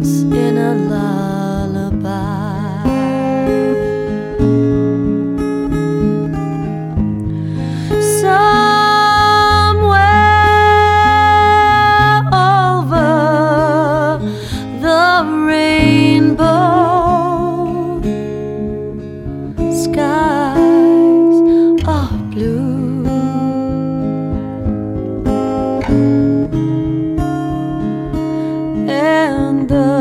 once in a lullaby. Somewhere over the rainbow, skies are blue, and the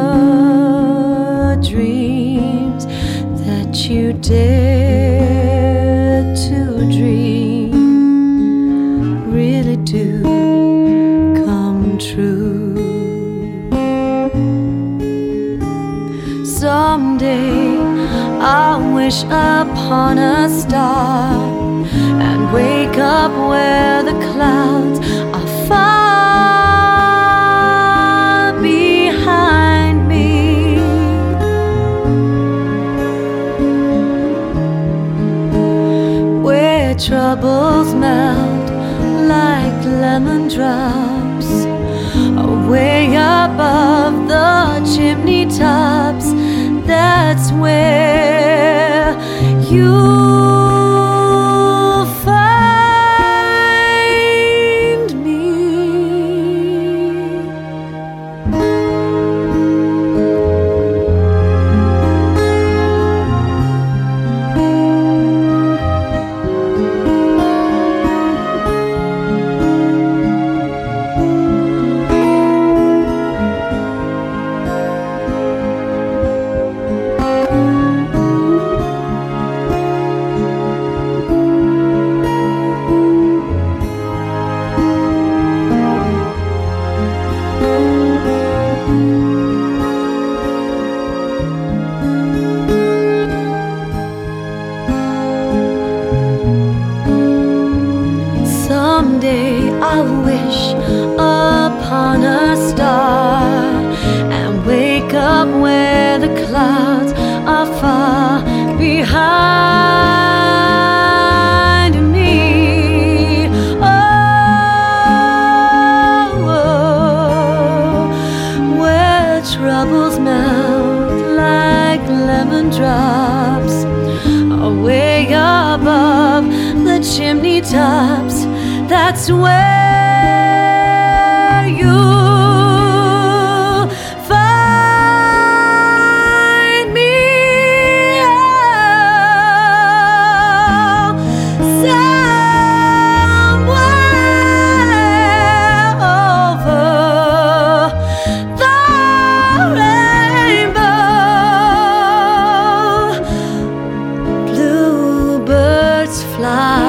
dreams that you dare to dream really do come true. Someday I'll wish upon a star and wake up where the clouds are far behind me, where troubles melt like lemon drops away above the chimney tops. That's where you'll find me. Someday I'll wish upon a star and wake up where the clouds are far behind me. Oh, where troubles melt like lemon drops away above the chimney tops. That's where you'll find me. Somewhere over the rainbow, bluebirds fly.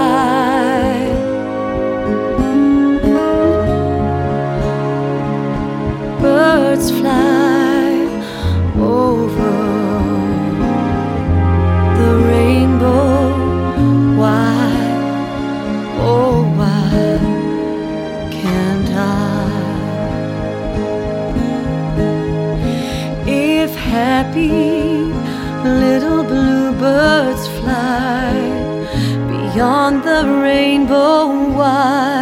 Birds fly over the rainbow. Why, oh why can't I? If happy little bluebirds fly beyond the rainbow, why